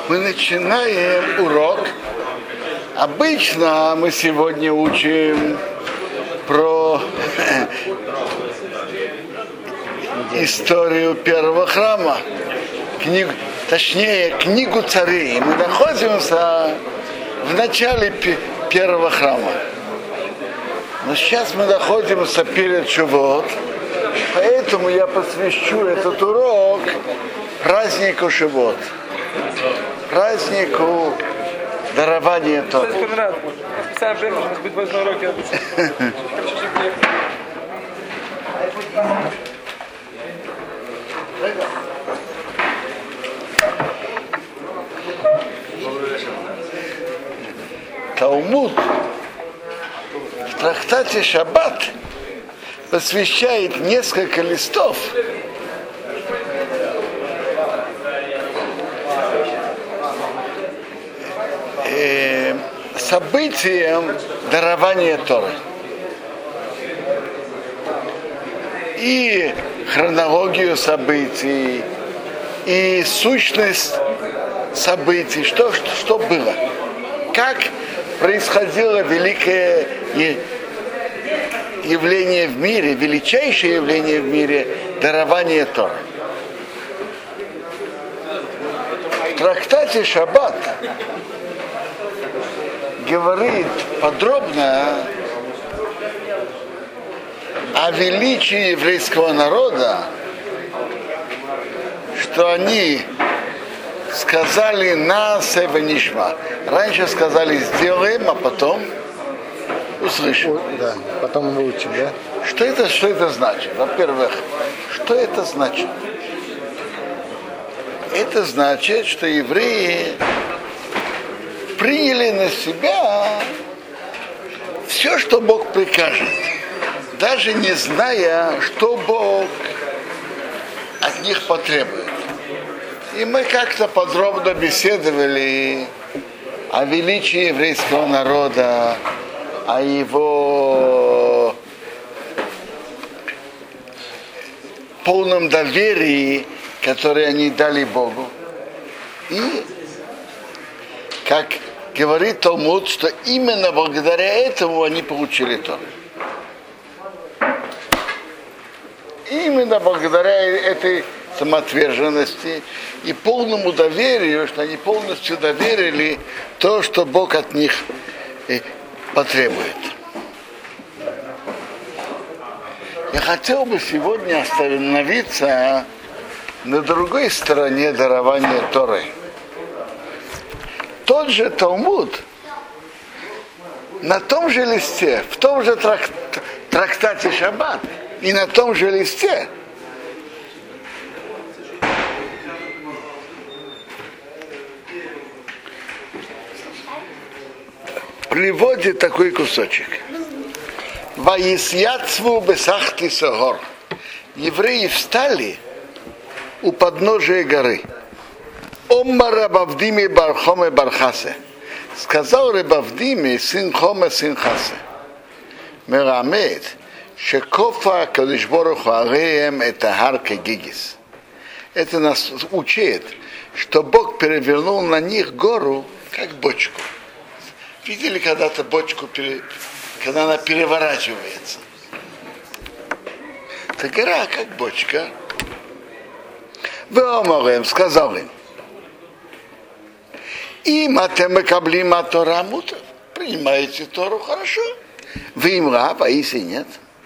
Мы начинаем урок. Обычно мы сегодня учим про историю первого храма, книгу царей. Мы находимся в начале первого храма. Но сейчас мы находимся перед Шавуот, поэтому я посвящу этот урок празднику Шавуот, празднику дарования Торы. Талмуд в трактате Шаббат посвящает несколько листов событиям дарования Торы. И хронологию событий, и сущность событий, что было. Как происходило великое явление в мире, величайшее явление в мире, дарование Торы. В трактате Шаббат говорит подробно о величии еврейского народа, что они сказали «нас эвенишма». Раньше сказали «сделаем», а потом услышим. Да, потом выучим, да? Что это значит? Во-первых, что это значит? Это значит, что евреи приняли на себя все, что Бог прикажет, даже не зная, что Бог от них потребует. И мы как-то подробно беседовали о величии еврейского народа, о его полном доверии, которое они дали Богу. И, как говорит Талмуд, что именно благодаря этому они получили Тору. Именно благодаря этой самоотверженности и полному доверию, что они полностью доверили то, что Бог от них потребует. Я хотел бы сегодня остановиться на другой стороне дарования Торы. Тот же Талмуд на том же листе, в том же трактате Шаббат и на том же листе приводит такой кусочек. Ваисьяцву бесахти согор. Евреи встали у подножия горы. Омма Рабавдиме Бархоме Бархасе. Сказал Рабавдиме, сын Хоме, сын Хасе. Мерамед, шекофа кадишборуху ареем это харка гигис. Это нас учит, что Бог перевернул на них гору, как бочку. Видели когда-то бочку, когда она переворачивается? Это гора, как бочка. Веомарем, сказал им. И матем каблим Тора мутов. Принимаете Тору, хорошо. Вы им раб, а если нет?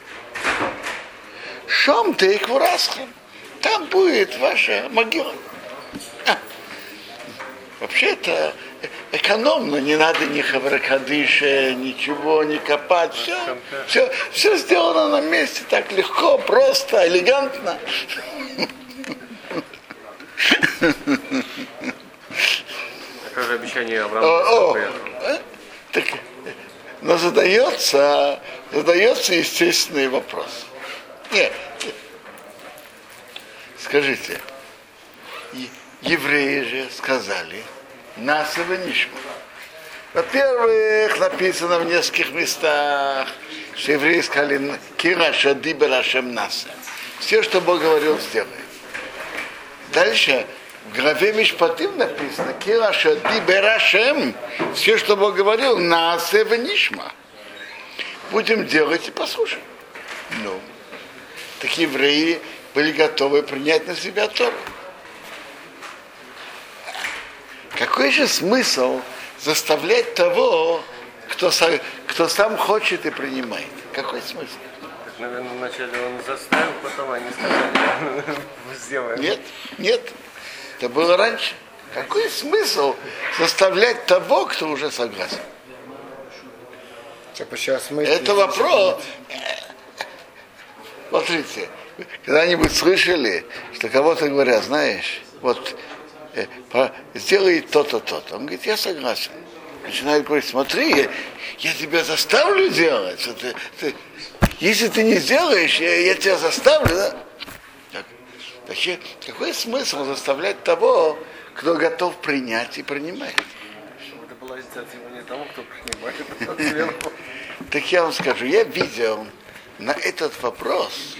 Шом ты их вырасхам. Там будет ваша могила. Вообще-то экономно, не надо ни хавракадыша, ничего не копать, все сделано на месте, так легко, просто, элегантно. Такое же обещание Авраама. Но задается естественный вопрос. Нет, скажите, евреи же сказали, нас его нишма. Во-первых, написано в нескольких местах, что евреи сказали, кира шади берашем нас. Все, что Бог говорил, сделаем. Дальше В главе Мишпатим написано, Кираша Диберашем, все, что Бог говорил, Наасева Нишма. Будем делать и послушаем. Ну, такие евреи были готовы принять на себя Тору. Какой же смысл заставлять того, кто сам хочет и принимает? Какой смысл? Так, наверное, вначале он заставил, потом они сказали, сделаем. Нет. Это было раньше. Какой смысл заставлять того, кто уже согласен? Это вопрос. Смотрите, когда-нибудь слышали, что кого-то говорят, знаешь, вот сделай то-то, то-то. Он говорит, я согласен. Начинает говорить, смотри, я тебя заставлю делать. Если ты не сделаешь, я тебя заставлю. Да? Так, какой смысл заставлять того, кто готов принять и принимать? Чтобы это была инициатива не тому, кто принимает, а сверху. Так я вам скажу, я видел на этот вопрос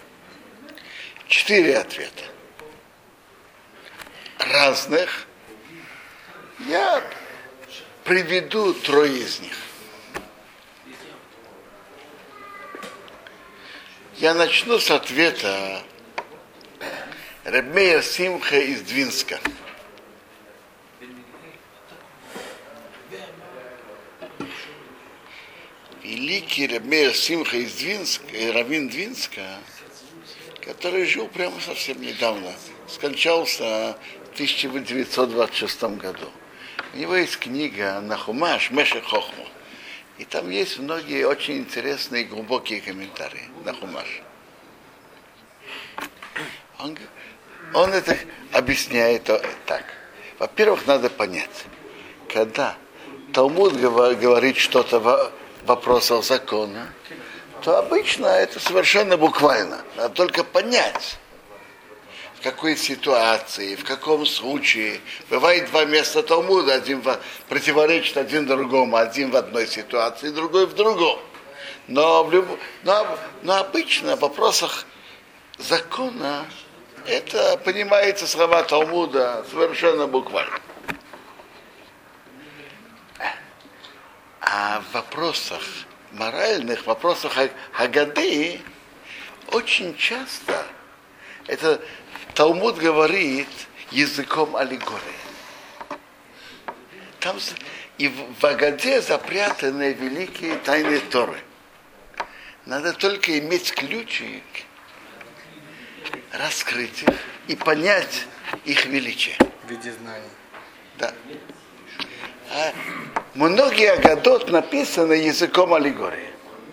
4 ответа. Разных. Я приведу 3 из них. Я начну с ответа Реб Меир Симха из Двинска. Великий Реб Меир Симха из Двинска, раввин Двинска, который жил прямо совсем недавно, скончался в 1926 году. У него есть книга Нахумаш Мешех Хохма. И там есть многие очень интересные глубокие комментарии на Хумаш. Он это объясняет так. Во-первых, надо понять, когда Талмуд говорит что-то в вопросах закона, то обычно это совершенно буквально. Надо только понять, в какой ситуации, в каком случае. Бывает 2 места Талмуда, один противоречит один другому, один в одной ситуации, другой в другом. Но обычно в вопросах закона это понимается слова Талмуда совершенно буквально. А в вопросах моральных, в вопросах Хагады очень часто это Талмуд говорит языком аллегории. Там и в Агаде запрятаны великие тайны Торы. Надо только иметь ключик, раскрыть их и понять их величие. В виде знаний. Да. А многие Агадот написаны языком аллегории.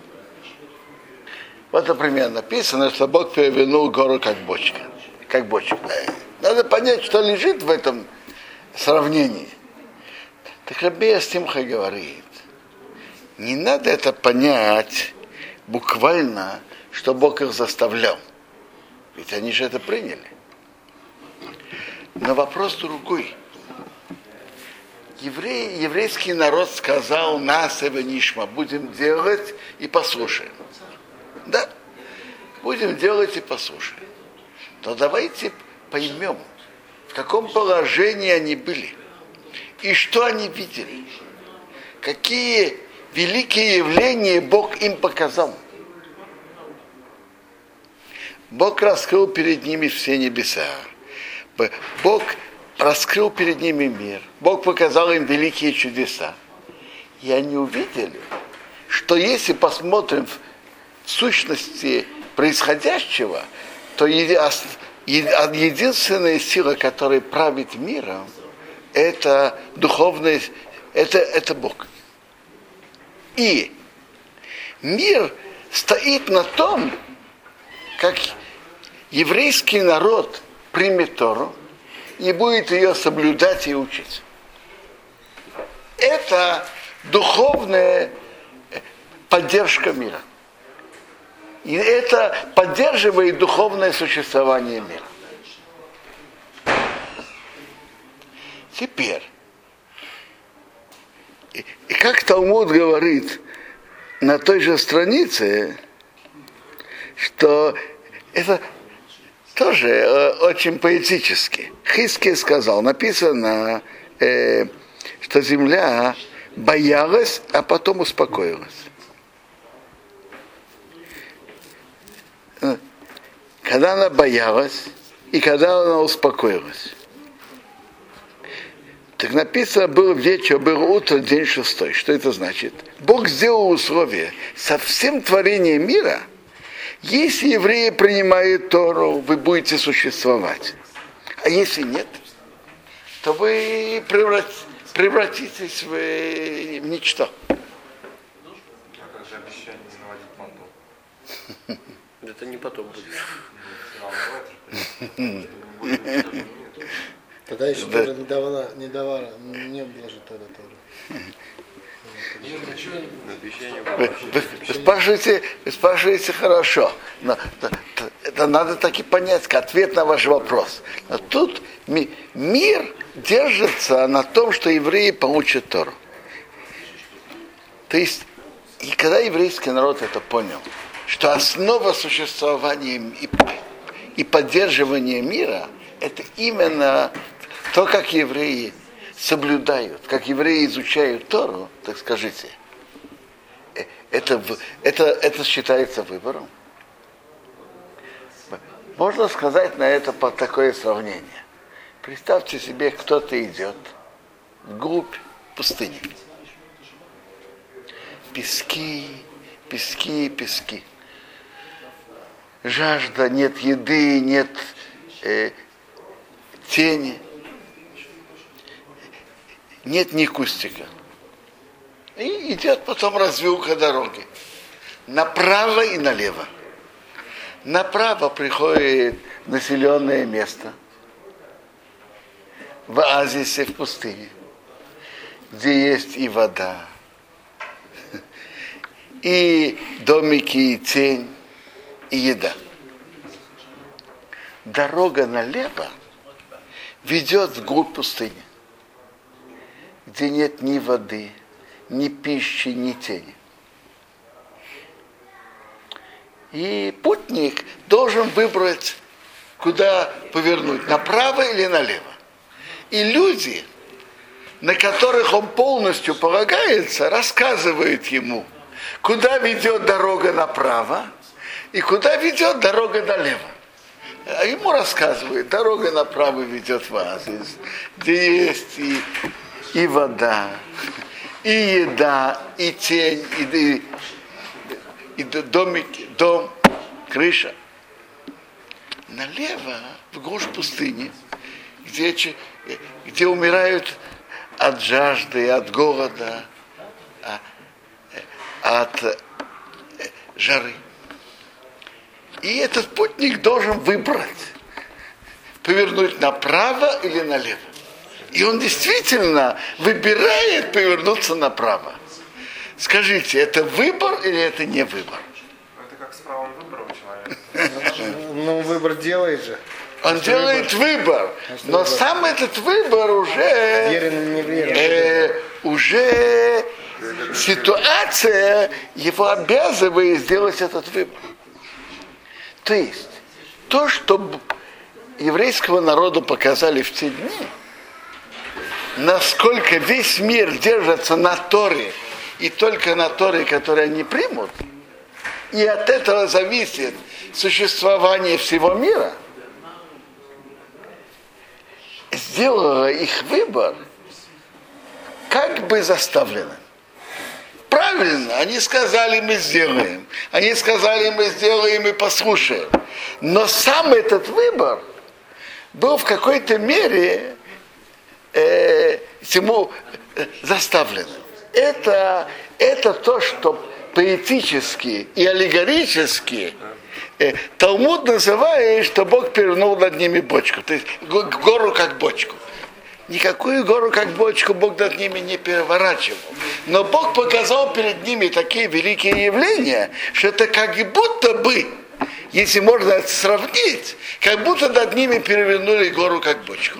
Вот, например, написано, что Бог перевернул гору как бочка. Как бочка. Надо понять, что лежит в этом сравнении. Так Реб Меир Симха говорит, не надо это понять буквально, что Бог их заставлял. Ведь они же это приняли. Но вопрос другой. Еврейский народ сказал Наасева Нишма, будем делать и послушаем. Да, будем делать и послушаем. Но давайте поймем, в каком положении они были и что они видели. Какие великие явления Бог им показал. Бог раскрыл перед ними все небеса. Бог раскрыл перед ними мир. Бог показал им великие чудеса. И они увидели, что если посмотрим в сущности происходящего, то единственная сила, которая правит миром, это духовная, это Бог. И мир стоит на том, как еврейский народ примет Тору и будет ее соблюдать и учить. Это духовная поддержка мира. И это поддерживает духовное существование мира. Теперь, и как Талмуд говорит на той же странице, что это тоже очень поэтически. Хиския сказал, написано, что земля боялась, а потом успокоилась. Когда она боялась и когда она успокоилась. Так написано, был вечер, было утро, день шестой. Что это значит? Бог сделал условия со всем творением мира. Если евреи принимают Тору, вы будете существовать. А если нет, то вы превратитесь в ничто. А как же обещание не наводить манду? Это не потом будет. Тогда еще тоже не было же тогда тоже. Вы спрашиваете хорошо. Но это надо таки понять, ответ на ваш вопрос. Но тут мир держится на том, что евреи получат Тору. То есть, и когда еврейский народ это понял, что основа существования и поддерживания мира это именно то, как евреи соблюдают, как евреи изучают Тору, так скажите, это считается выбором. Можно сказать на это такое сравнение. Представьте себе, кто-то идет вглубь пустыни. Пески, пески, пески. Жажда, нет еды, нет тени. Нет ни кустика. И идет потом развилка дороги. Направо и налево. Направо приходит населенное место. В оазисе, в пустыне. Где есть и вода, и домики, и тень, и еда. Дорога налево ведет вглубь пустыни, где нет ни воды, ни пищи, ни тени. И путник должен выбрать, куда повернуть, направо или налево. И люди, на которых он полностью полагается, рассказывают ему, куда ведет дорога направо и куда ведет дорога налево. А ему рассказывают, дорога направо ведет в оазис, где есть и вода, и еда, и тень, и дом, крыша. Налево, в глушь пустыни, где умирают от жажды, от голода, от жары. И этот путник должен выбрать, повернуть направо или налево. И он действительно выбирает повернуться направо. Скажите, это выбор или это не выбор? Это как с правом выбора у человека. Ну, выбор делает же. Он делает выбор, но сам этот выбор уже, Верен, не верен. уже ситуация его обязывает сделать этот выбор. То есть, то, что еврейского народа показали в те дни, насколько весь мир держится на Торе, и только на Торе, которую они примут, и от этого зависит существование всего мира, сделало их выбор как бы заставленным. Правильно, они сказали, мы сделаем. Они сказали, мы сделаем и послушаем. Но сам этот выбор был в какой-то мере ему заставленным. Это то, что поэтически и аллегорически Талмуд называет, что Бог перевернул над ними бочку. То есть гору как бочку. Никакую гору как бочку Бог над ними не переворачивал. Но Бог показал перед ними такие великие явления, что это как будто бы, если можно это сравнить, как будто над ними перевернули гору как бочку.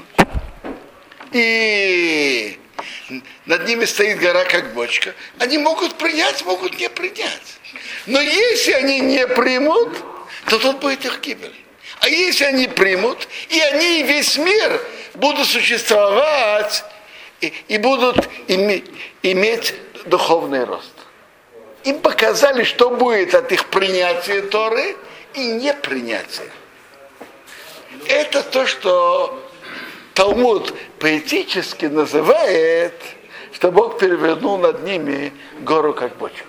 И над ними стоит гора как бочка. Они могут принять, могут не принять. Но если они не примут, то тут будет их гибель. А если они примут, и они, и весь мир будут существовать и будут иметь духовный рост. Им показали, что будет от их принятия Торы и непринятия. Это то, что Талмуд поэтически называет, что Бог перевернул над ними гору как бочку.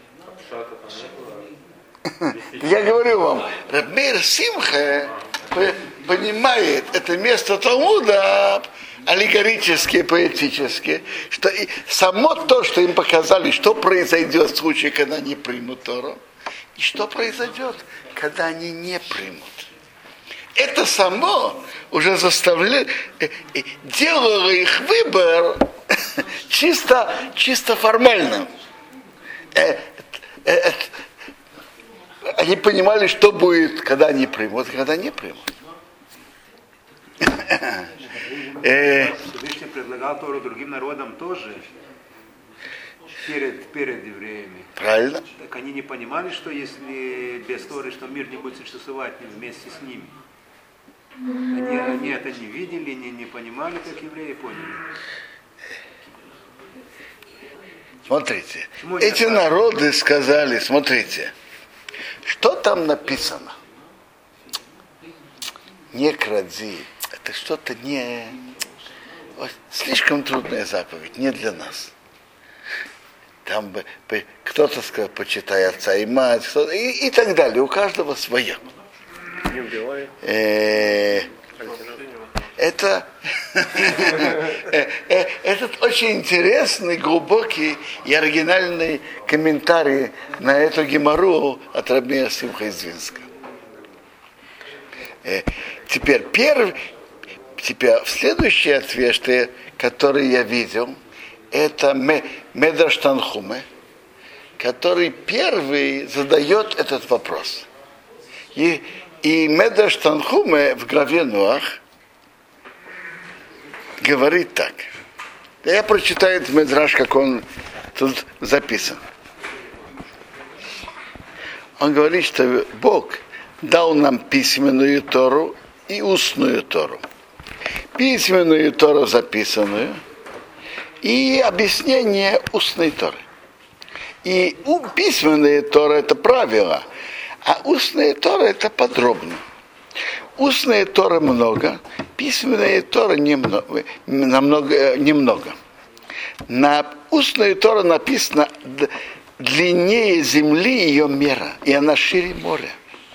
Я говорю вам, Рав Меир Симха понимает это место Талмуда аллегорически, поэтически, что и само то, что им показали, что произойдет в случае, когда они примут Тору, и что произойдет, когда они не примут. Это само уже делало их выбор чисто формальным. Они понимали, что будет, когда они примут, и когда не примут. Всевышний предлагал Тору другим народам тоже перед евреями. Правильно. Так они не понимали, что если без Торы, что мир не будет существовать вместе с ними. Они это не видели, не понимали, как евреи поняли. Смотрите, эти народы сказали, смотрите, что там написано? Не кради. Это что-то слишком трудная заповедь, не для нас. Там кто-то сказал, почитай отца и мать, и так далее. У каждого свое. Это этот очень интересный, глубокий и оригинальный комментарий на эту геморру от Рав Меира Симха из Двинска. Теперь следующий ответ, который я видел, это Медраш Танхуме, который первый задает этот вопрос. И Медраш Танхуме в главе Ноах говорит так. Я прочитаю этот Медраш, как он тут записан. Он говорит, что Бог дал нам письменную Тору и устную Тору. Письменную Тору записанную и объяснение устной Торы. И письменная Тора это правило, а устная Тора это подробно. Устная Тора много, письменная Тора немного. На устную Тору написано длиннее земли ее мера, и она шире моря.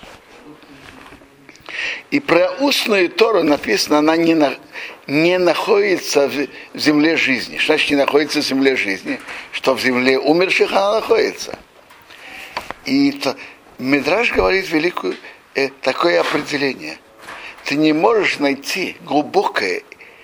И про устную Тору написано, она не находится в земле жизни. Что значит не находится в земле жизни? Что в земле умерших она находится. И Мидраш говорит такое определение. Ты не можешь найти глубокое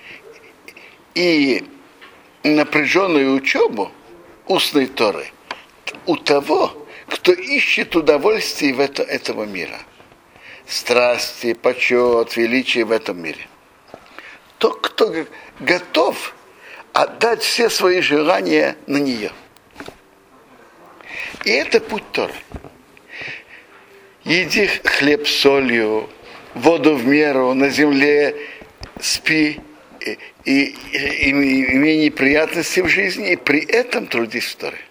и напряженную учебу устной Торы у того, кто ищет удовольствие этого мира. Страсти, почет, величие в этом мире. Тот, кто готов отдать все свои желания на нее. И это путь Торы. Еди хлеб с солью, воду в меру, на земле спи и имей неприятности в жизни, и при этом трудись в Торе.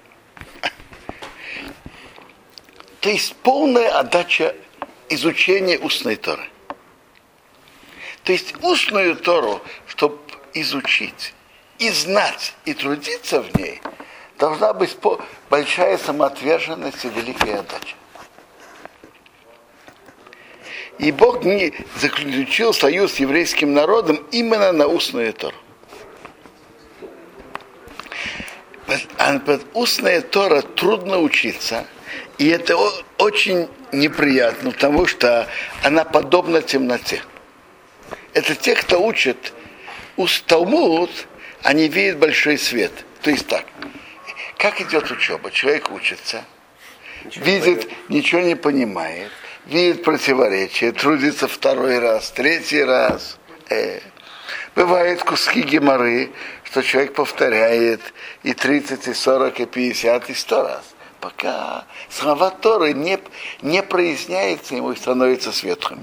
То есть полная отдача изучения устной Торы. То есть устную Тору, чтобы изучить и знать, и трудиться в ней, должна быть большая самоотверженность и великая отдача. И Бог не заключил союз с еврейским народом именно на устную Тору. Под устная Тора трудно учиться, и это очень неприятно, потому что она подобна темноте. Это те, кто учат Талмуд, они видят большой свет. То есть так, как идет учеба? Человек учится, видит, ничего не понимает, видит противоречия, трудится второй раз, третий раз. Бывают куски геморры, что человек повторяет и 30, и 40, и 50, и 100 раз. пока слова Торы не проясняются ему и становятся светлыми.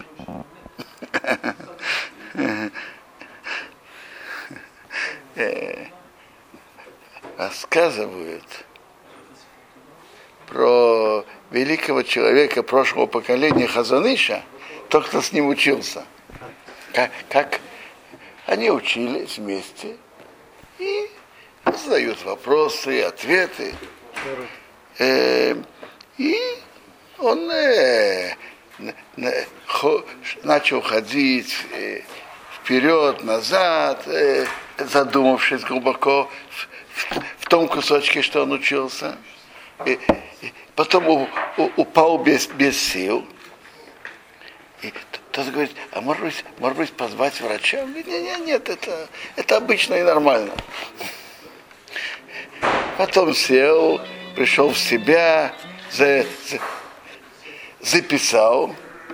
Рассказывают про великого человека прошлого поколения Хазон Иша, тот, кто с ним учился. Как они учились вместе и задают вопросы, ответы. И он начал ходить вперед, назад, задумавшись глубоко в том кусочке, что он учился. И потом упал без сил. И тот говорит, а может быть позвать врача? Нет, это обычно и нормально. Потом сел, пришел в себя, записал,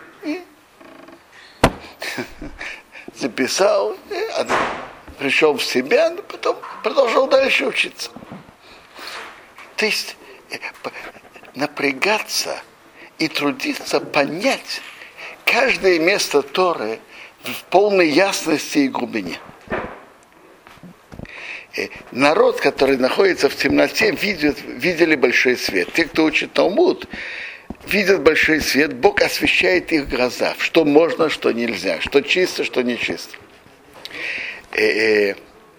пришел в себя, но потом продолжал дальше учиться. То есть напрягаться и трудиться понять каждое место Торы в полной ясности и глубине. Народ, который находится в темноте, видели большой свет. Те, кто учит Талмуд, видят большой свет. Бог освещает их глаза, что можно, что нельзя, что чисто, что нечисто. И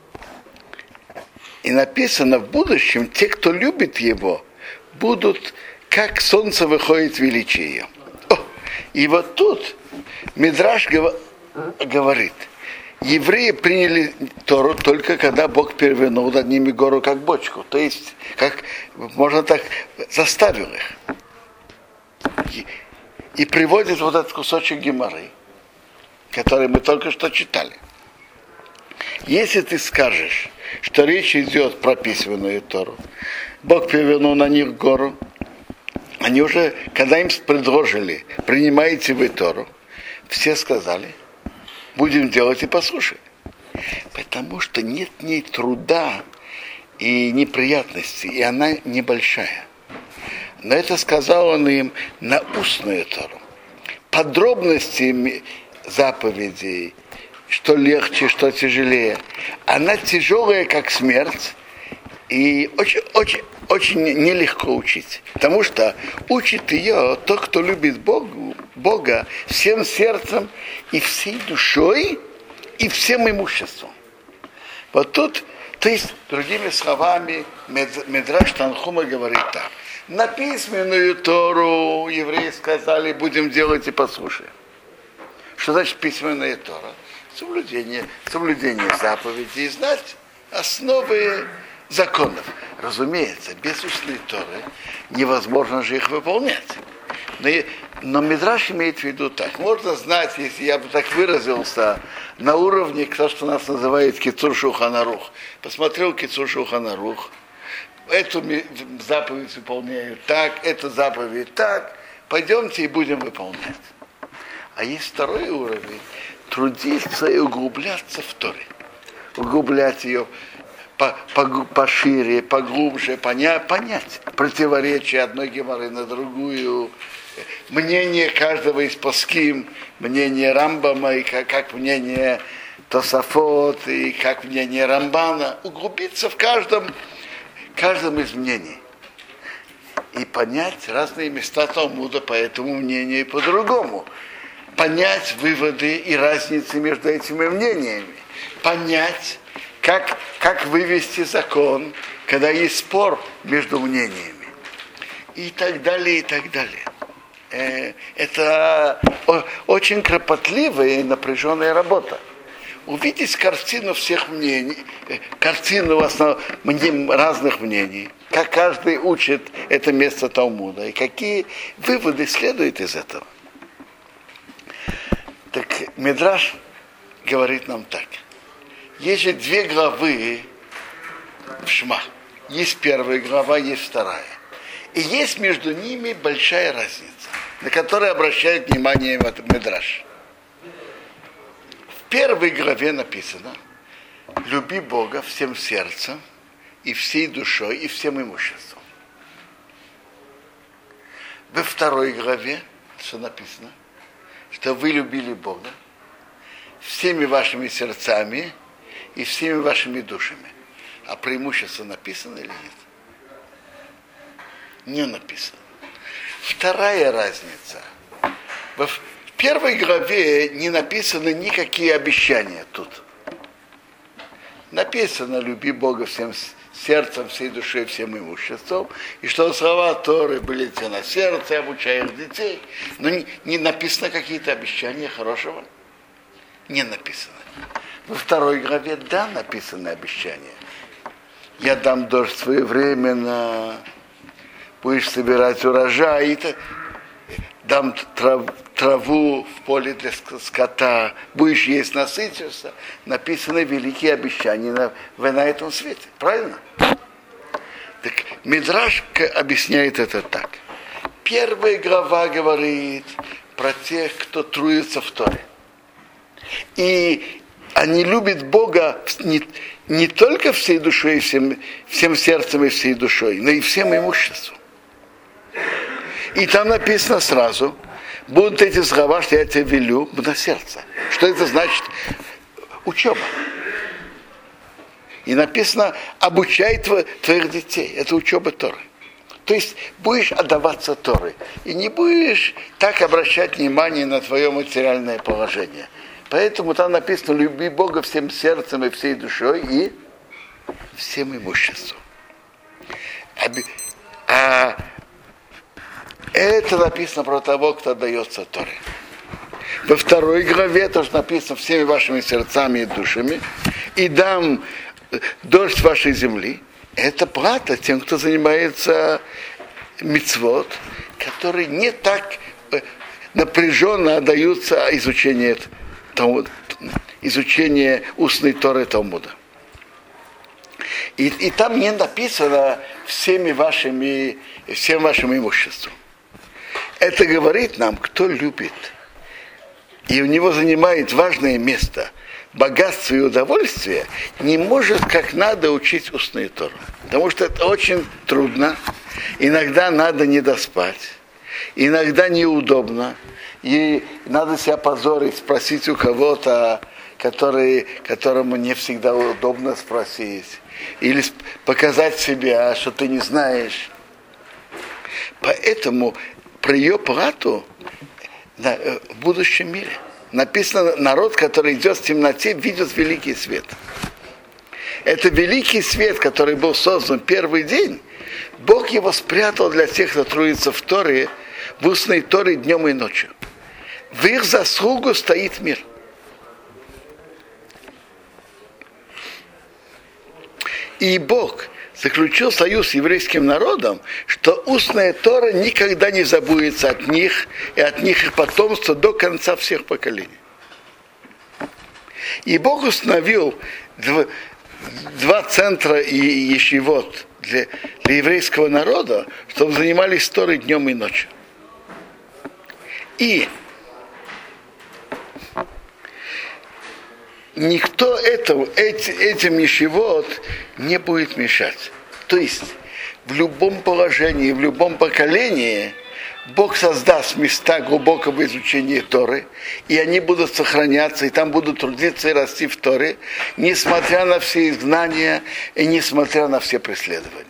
написано, в будущем те, кто любит его, будут, как солнце выходит величие. И вот тут Мидраш говорит, евреи приняли Тору только когда Бог перевернул над ними гору как бочку. То есть, как можно так, заставил их. И приводит вот этот кусочек Гемары, который мы только что читали. Если ты скажешь, что речь идет про письменную Тору, Бог перевернул на них гору, они уже, когда им предложили, принимаете вы Тору, все сказали, будем делать и послушать. Потому что нет в ней труда и неприятностей, и она небольшая. Но это сказал он им на устную Тору. Подробности заповедей, что легче, что тяжелее, она тяжелая, как смерть, и очень нелегко учить. Потому что учит ее тот, кто любит Бога всем сердцем и всей душой, и всем имуществом. Вот тут, то есть, другими словами, Мидраш Танхума говорит так. На письменную Тору евреи сказали, будем делать и послушаем. Что значит письменная Тора? Соблюдение заповедей, знать основы законов. Разумеется, без устной Торы невозможно же их выполнять. Но Мидраш имеет в виду так. Можно знать, если я бы так выразился, на уровне то, что нас называет Кицур Шулхан Арух. Посмотрел Кицур Шулхан Арух, эту заповедь выполняю так, эту заповедь так, пойдемте и будем выполнять. А есть второй уровень, трудиться и углубляться в Торе. Углублять ее пошире, поглубже, понять противоречие одной гемары на другую, мнение каждого из паским, мнение Рамбама, и как мнение Тосафот, и как мнение Рамбана, углубиться в каждом из мнений и понять разные места Талмуда по этому мнению и по-другому. Понять выводы и разницы между этими мнениями. Понять, как вывести закон, когда есть спор между мнениями. И так далее, и так далее. Это очень кропотливая и напряженная работа. Увидеть картину всех мнений, картину разных мнений, как каждый учит это место Талмуда, и какие выводы следуют из этого. Так Мидраш говорит нам так. Есть же две главы в Шма. Есть первая глава, есть вторая. И есть между ними большая разница, на которую обращает внимание Мидраш. В первой главе написано: люби Бога всем сердцем, и всей душой, и всем имуществом. во второй главе, что написано, что вы любили Бога всеми вашими сердцами и всеми вашими душами. А преимущество написано или нет? Не написано. Вторая разница. В первой главе не написаны никакие обещания тут. Написано: люби Бога всем сердцем, всей душой, всем имуществом, и что слова Торы были тебе на сердце, обучая их детей. Но не написано какие-то обещания хорошего. Не написано. Во второй главе, да, написано обещание. Я дам дождь своевременно, будешь собирать урожай, дам траву в поле для скота, будешь есть, насытишься. Написаны великие обещания на этом свете. Правильно? Так Мидраш объясняет это так. Первая глава говорит про тех, кто трудится в Торе. И они любят Бога не только всей душой, всем сердцем и всей душой, но и всем имуществом. И там написано сразу: будут эти слова, что я тебе велю, на сердце. Что это значит? Учеба. И написано: обучай твоих детей. Это учеба Торы. То есть будешь отдаваться Торы. И не будешь так обращать внимание на твое материальное положение. Поэтому там написано: люби Бога всем сердцем и всей душой и всем имуществом. Это написано про того, кто отдается Торе. Во второй главе тоже написано: всеми вашими сердцами и душами, и дам дождь вашей земли. Это плата тем, кто занимается мицвот, которые не так напряженно отдаются изучению устной Торы Талмуда. И там не написано всем вашим имуществом. Это говорит нам, кто любит, и у него занимает важное место богатство и удовольствие, не может как надо учить устную Тору. Потому что это очень трудно. Иногда надо не доспать, иногда неудобно, и надо себя позорить, спросить у кого-то, которому не всегда удобно спросить, или показать себя, что ты не знаешь. Поэтому про ее плату в будущем мире написано: народ, который идет в темноте, видит великий свет. Это великий свет, который был создан первый день. Бог его спрятал для тех, кто трудится в Торе, в устной Торе днем и ночью. В их заслугу стоит мир. И Бог заключил союз с еврейским народом, что устная Тора никогда не забудется от них и от них их потомства до конца всех поколений. И Бог установил два центра и ешивот для еврейского народа, чтобы занимались Торой днем и ночью. И никто этим ешивот не будет мешать. То есть в любом положении, в любом поколении Бог создаст места глубокого изучения Торы, и они будут сохраняться, и там будут трудиться и расти в Торе, несмотря на все изгнания и несмотря на все преследования.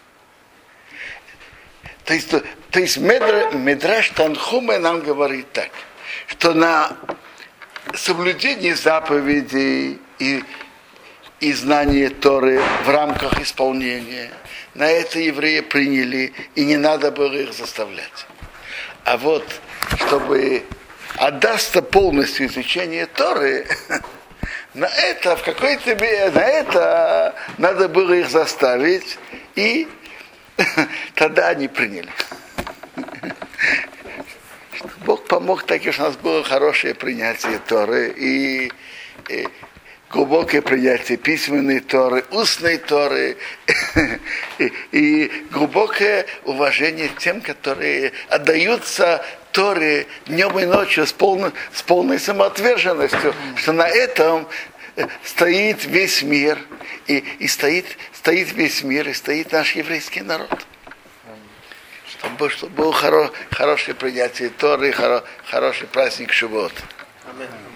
То есть Мидраш Танхуме нам говорит так, что на соблюдение заповедей и знание Торы в рамках исполнения, на это евреи приняли, и не надо было их заставлять. А вот, чтобы отдастся полностью изучение Торы, на это надо было их заставить, и тогда они приняли. Бог помог так, что у нас было хорошее принятие Торы и глубокое принятие письменной Торы, устной Торы и глубокое уважение тем, которые отдаются Торе днем и ночью с полной самоотверженностью, что на этом стоит весь мир, и стоит весь мир, и стоит наш еврейский народ. чтобы было хорошее принятие Торы, хороший праздник Шивот. Аминь.